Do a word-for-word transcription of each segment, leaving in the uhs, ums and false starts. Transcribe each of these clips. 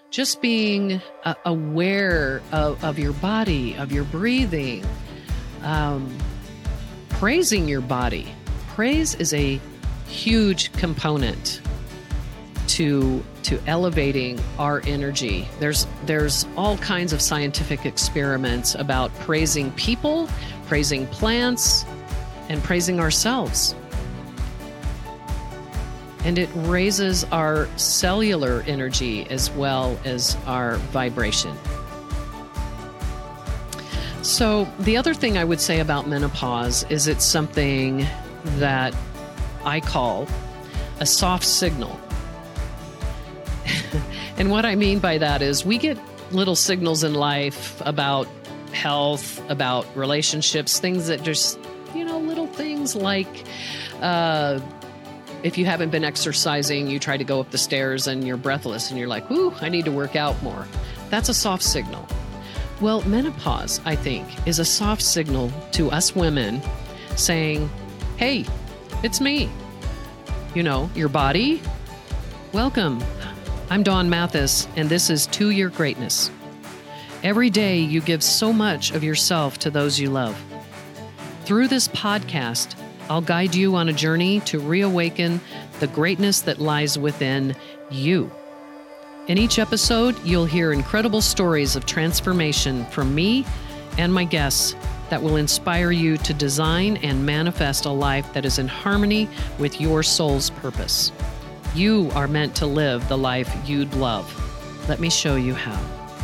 just being uh, aware of, of your body, of your breathing, um, praising your body. Praise is a huge component to to elevating our energy. There's there's all kinds of scientific experiments about praising people, praising plants, and praising ourselves. And it raises our cellular energy as well as our vibration. So the other thing I would say about menopause is it's something that I call a soft signal. And what I mean by that is we get little signals in life about health, about relationships, things that just, you know, little things like uh, if you haven't been exercising, you try to go up the stairs and you're breathless and you're like, ooh, I need to work out more. That's a soft signal. Well, menopause, I think, is a soft signal to us women saying, hey, it's me. You know, your body, welcome. I'm Dawn Mathis, and this is To Your Greatness. Every day, you give so much of yourself to those you love. Through this podcast, I'll guide you on a journey to reawaken the greatness that lies within you. In each episode, you'll hear incredible stories of transformation from me and my guests that will inspire you to design and manifest a life that is in harmony with your soul's purpose. You are meant to live the life you'd love. Let me show you how.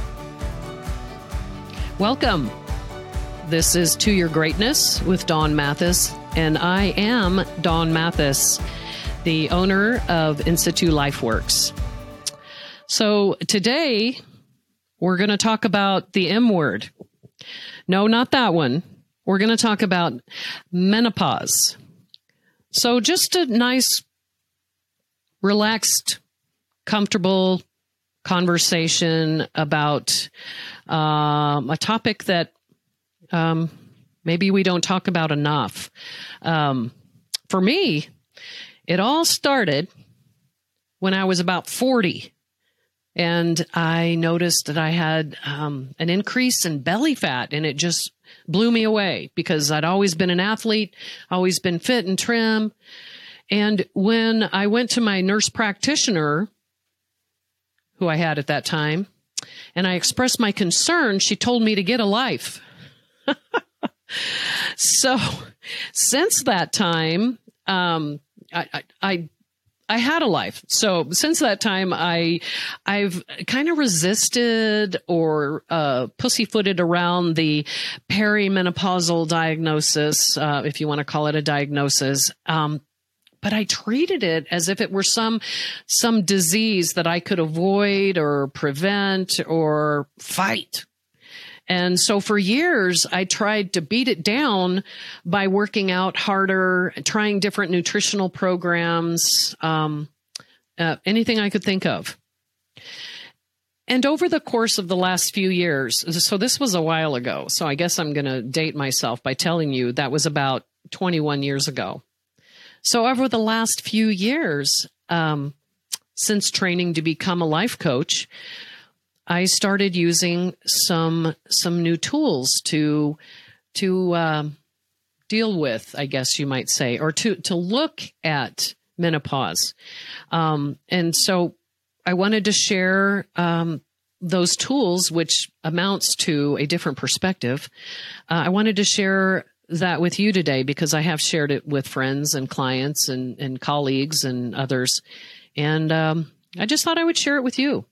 Welcome. This is To Your Greatness with Dawn Mathis, and I am Dawn Mathis, the owner of Institute LifeWorks. So today we're going to talk about the M word. No, not that one. We're going to talk about menopause. So just a nice, relaxed, comfortable conversation about um, a topic that um, maybe we don't talk about enough. Um, for me, it all started when I was about forty. And I noticed that I had um, an increase in belly fat, and it just blew me away because I'd always been an athlete, always been fit and trim. And when I went to my nurse practitioner, who I had at that time, and I expressed my concern, she told me to get a life. So since that time, um, I, I, I I had a life. So since that time, I, I've kind of resisted or uh, pussyfooted around the perimenopausal diagnosis, uh, if you want to call it a diagnosis. Um, but I treated it as if it were some some disease that I could avoid or prevent or fight. And so for years, I tried to beat it down by working out harder, trying different nutritional programs, um, uh, anything I could think of. And over the course of the last few years, so this was a while ago, so I guess I'm going to date myself by telling you that was about twenty-one years ago. So over the last few years, um, since training to become a life coach, I started using some some new tools to to uh, deal with, I guess you might say, or to to look at menopause. Um, and so I wanted to share um, those tools, which amounts to a different perspective. Uh, I wanted to share that with you today because I have shared it with friends and clients and, and colleagues and others. And um, I just thought I would share it with you.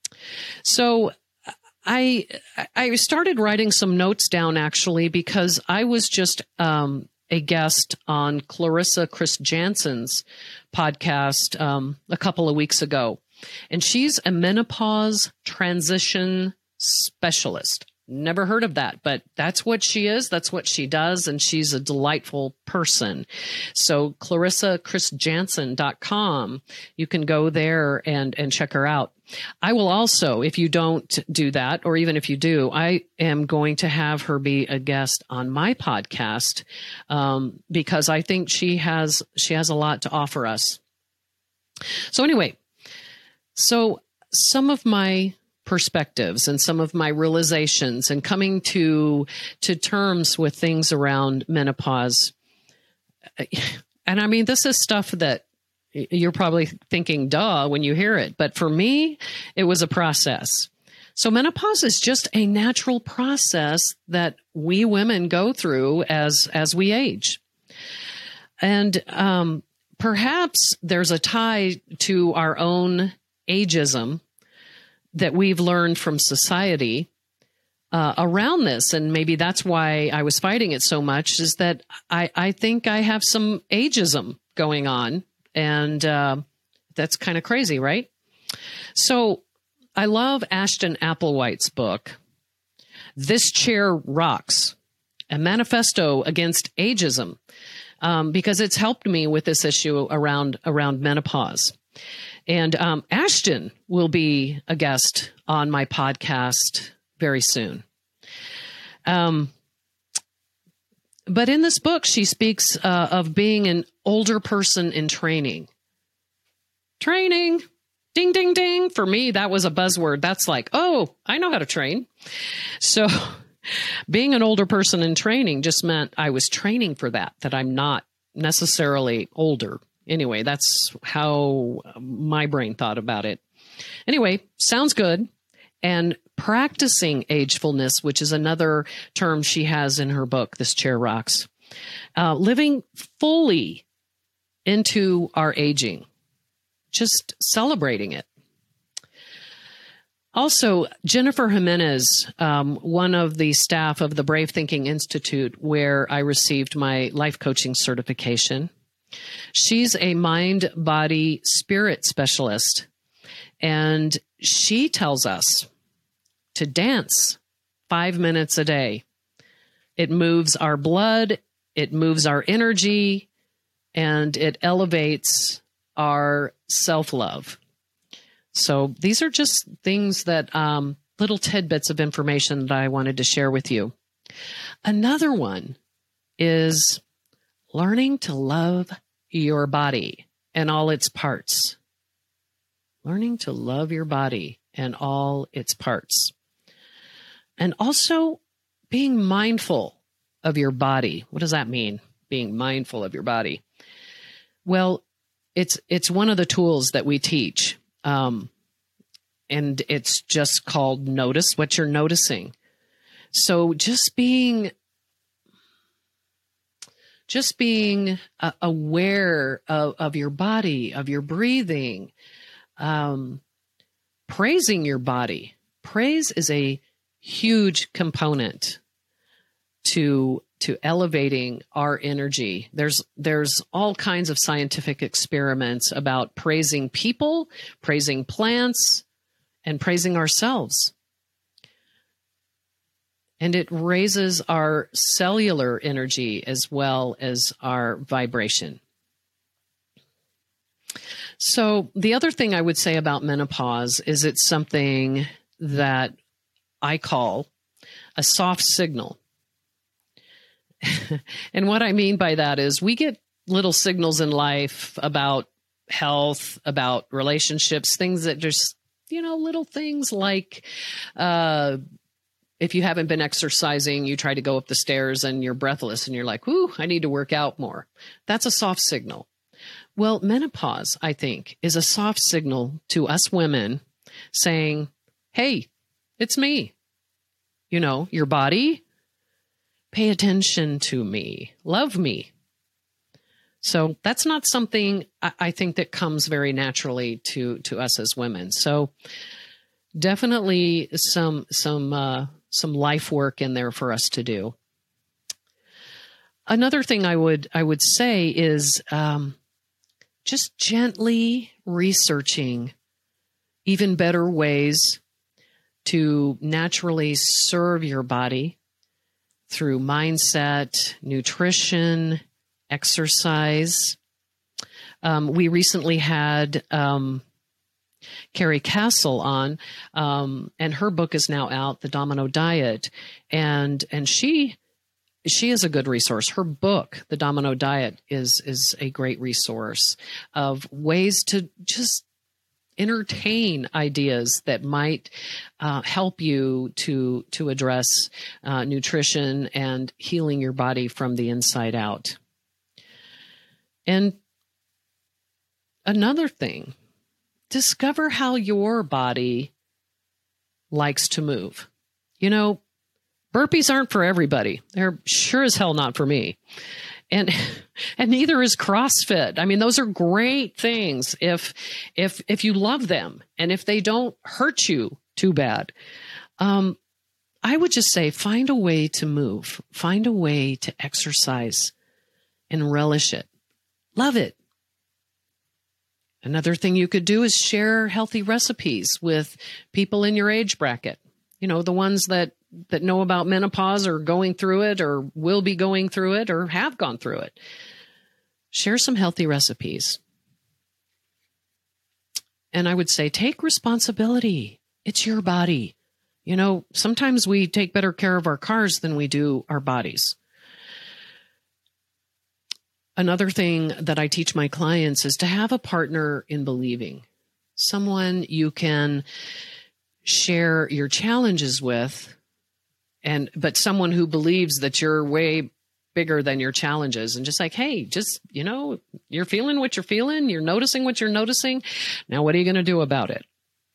So I I started writing some notes down, actually, because I was just um, a guest on Clarissa Chris Jansen's podcast um, a couple of weeks ago. And she's a menopause transition specialist. Never heard of that, but that's what she is. That's what she does. And she's a delightful person. So clarissa chris jansen dot com, you can go there and, and check her out. I will also, if you don't do that, or even if you do, I am going to have her be a guest on my podcast um, because I think she has she has a lot to offer us. So anyway, so some of my perspectives and some of my realizations and coming to to terms with things around menopause. And I mean, this is stuff that you're probably thinking, duh, when you hear it. But for me, it was a process. So menopause is just a natural process that we women go through as, as we age. And um, perhaps there's a tie to our own ageism that we've learned from society uh, around this. And maybe that's why I was fighting it so much, is that I, I think I have some ageism going on. And uh, that's kind of crazy, right? So I love Ashton Applewhite's book, This Chair Rocks, a manifesto against ageism, um, because it's helped me with this issue around, around menopause. And um, Ashton will be a guest on my podcast very soon. Um, but in this book, she speaks uh, of being an older person in training. Training, ding, ding, ding. For me, that was a buzzword. That's like, oh, I know how to train. So being an older person in training just meant I was training for that, that I'm not necessarily older. Anyway, that's how my brain thought about it. Anyway, sounds good. And practicing agefulness, which is another term she has in her book, This Chair Rocks, uh, living fully into our aging, just celebrating it. Also, Jennifer Jimenez, um, one of the staff of the Brave Thinking Institute, where I received my life coaching certification. She's a mind, body, spirit specialist, and she tells us to dance five minutes a day. It moves our blood, it moves our energy, and it elevates our self-love. So these are just things that, um, little tidbits of information that I wanted to share with you. Another one is learning to love your body and all its parts. Learning to love your body and all its parts. And also being mindful of your body. What does that mean? Being mindful of your body. Well, it's it's one of the tools that we teach. Um, and it's just called notice what you're noticing. So just being Just being uh, aware of, of your body, of your breathing, um, praising your body. Praise is a huge component to to elevating our energy. There's there's all kinds of scientific experiments about praising people, praising plants, and praising ourselves. And it raises our cellular energy as well as our vibration. So the other thing I would say about menopause is it's something that I call a soft signal. And what I mean by that is we get little signals in life about health, about relationships, things that just, you know, little things like, uh, if you haven't been exercising, you try to go up the stairs and you're breathless and you're like, whoo, I need to work out more. That's a soft signal. Well, menopause, I think, is a soft signal to us women saying, hey, it's me. You know, your body, pay attention to me, love me. So that's not something I, I think that comes very naturally to, to us as women. So definitely some, some, uh, some life work in there for us to do. Another thing I would I would say is um, just gently researching even better ways to naturally serve your body through mindset, nutrition, exercise. Um, we recently had um, Carrie Castle on, um, and her book is now out, The Domino Diet, and and she she is a good resource. Her book, The Domino Diet, is is a great resource of ways to just entertain ideas that might uh, help you to to address uh, nutrition and healing your body from the inside out. And another thing, discover how your body likes to move. You know, burpees aren't for everybody. They're sure as hell not for me. And and neither is CrossFit. I mean, those are great things if if if you love them and if they don't hurt you too bad. Um, I would just say find a way to move. Find a way to exercise and relish it. Love it. Another thing you could do is share healthy recipes with people in your age bracket. You know, the ones that, that know about menopause or going through it or will be going through it or have gone through it. Share some healthy recipes. And I would say take responsibility. It's your body. You know, sometimes we take better care of our cars than we do our bodies. Another thing that I teach my clients is to have a partner in believing, someone you can share your challenges with, and but someone who believes that you're way bigger than your challenges and just like, hey, just, you know, you're feeling what you're feeling, you're noticing what you're noticing. Now, what are you going to do about it?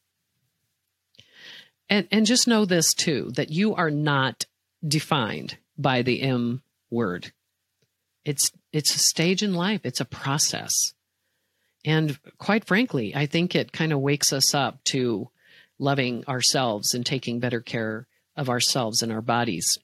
And and just know this too, that you are not defined by the M word. It's it's a stage in life. It's a process. And quite frankly, I think it kind of wakes us up to loving ourselves and taking better care of ourselves and our bodies.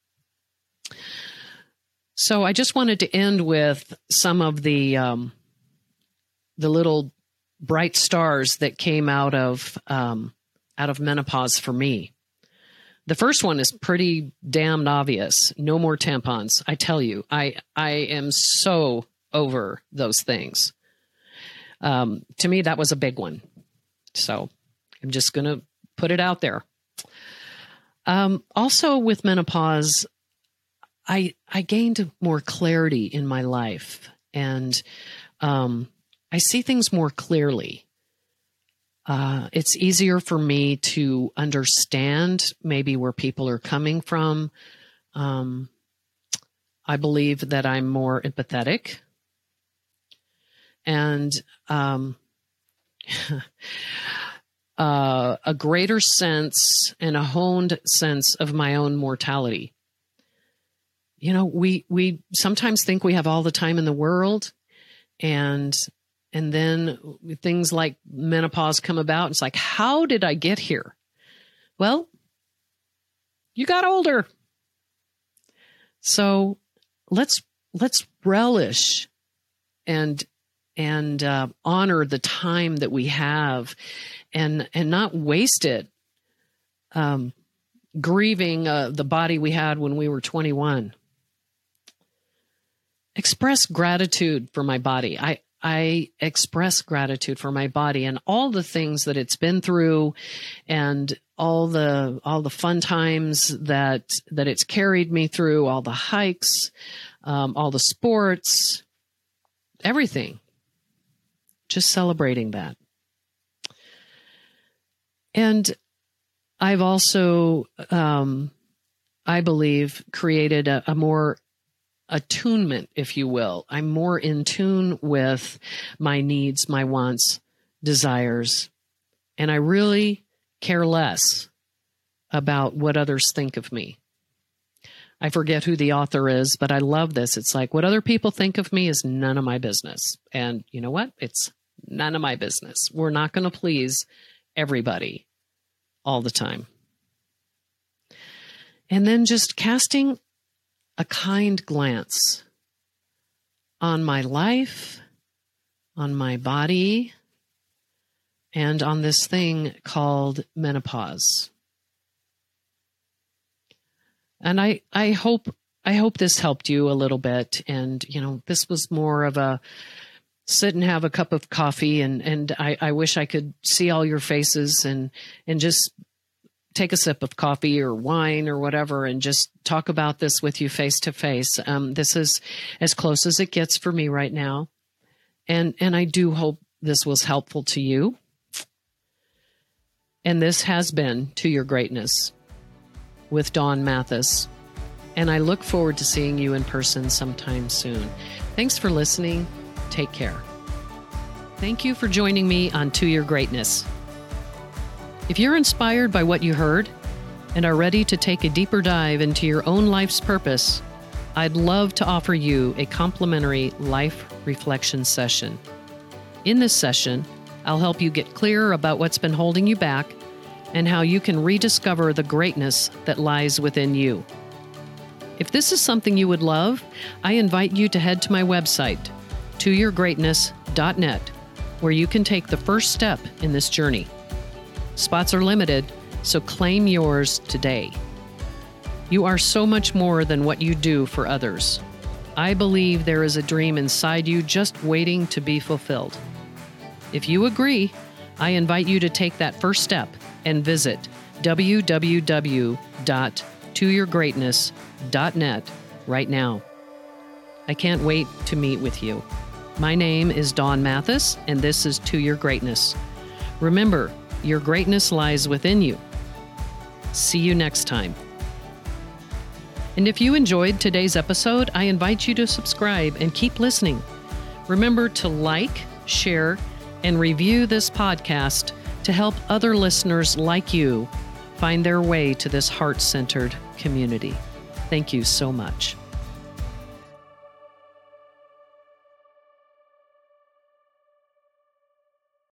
So I just wanted to end with some of the um, the little bright stars that came out of um, out of menopause for me. The first one is pretty damned obvious. No more tampons. I tell you, I I am so over those things. Um, to me, that was a big one. So I'm just going to put it out there. Um, also with menopause, I I gained more clarity in my life, and um, I see things more clearly. Uh, it's easier for me to understand maybe where people are coming from. Um, I believe that I'm more empathetic, and um, uh, a greater sense and a honed sense of my own mortality. You know, we we sometimes think we have all the time in the world, and and then things like menopause come about. It's like, how did I get here? Well, you got older. So let's let's relish and and uh, honor the time that we have, and and not waste it um, grieving uh, the body we had when we were twenty-one. Express gratitude for my body. I, I express gratitude for my body and all the things that it's been through, and all the all the fun times that that it's carried me through, all the hikes, um, all the sports, everything. Just celebrating that. And I've also, um, I believe, created a, a more attunement, if you will. I'm more in tune with my needs, my wants, desires, and I really care less about what others think of me. I forget who the author is, but I love this. It's like, what other people think of me is none of my business. And you know what? It's none of my business. We're not going to please everybody all the time. And then just casting a kind glance on my life, on my body, and on this thing called menopause. And I, I hope, I hope this helped you a little bit. And, you know, this was more of a sit and have a cup of coffee. And, and I, I wish I could see all your faces and, and just take a sip of coffee or wine or whatever and just talk about this with you face to face. Um, this is as close as it gets for me right now. And, and I do hope this was helpful to you. And this has been To Your Greatness with Dawn Mathis. And I look forward to seeing you in person sometime soon. Thanks for listening. Take care. Thank you for joining me on To Your Greatness. If you're inspired by what you heard and are ready to take a deeper dive into your own life's purpose, I'd love to offer you a complimentary life reflection session. In this session, I'll help you get clearer about what's been holding you back and how you can rediscover the greatness that lies within you. If this is something you would love, I invite you to head to my website, to your greatness dot net, where you can take the first step in this journey. Spots are limited, so claim yours today. You are so much more than what you do for others. I believe there is a dream inside you just waiting to be fulfilled. If you agree, I invite you to take that first step and visit w w w dot to your greatness dot net right now. I can't wait to meet with you. My name is Dawn Mathis, and this is To Your Greatness. Remember, your greatness lies within you. See you next time. And if you enjoyed today's episode, I invite you to subscribe and keep listening. Remember to like, share, and review this podcast to help other listeners like you find their way to this heart-centered community. Thank you so much.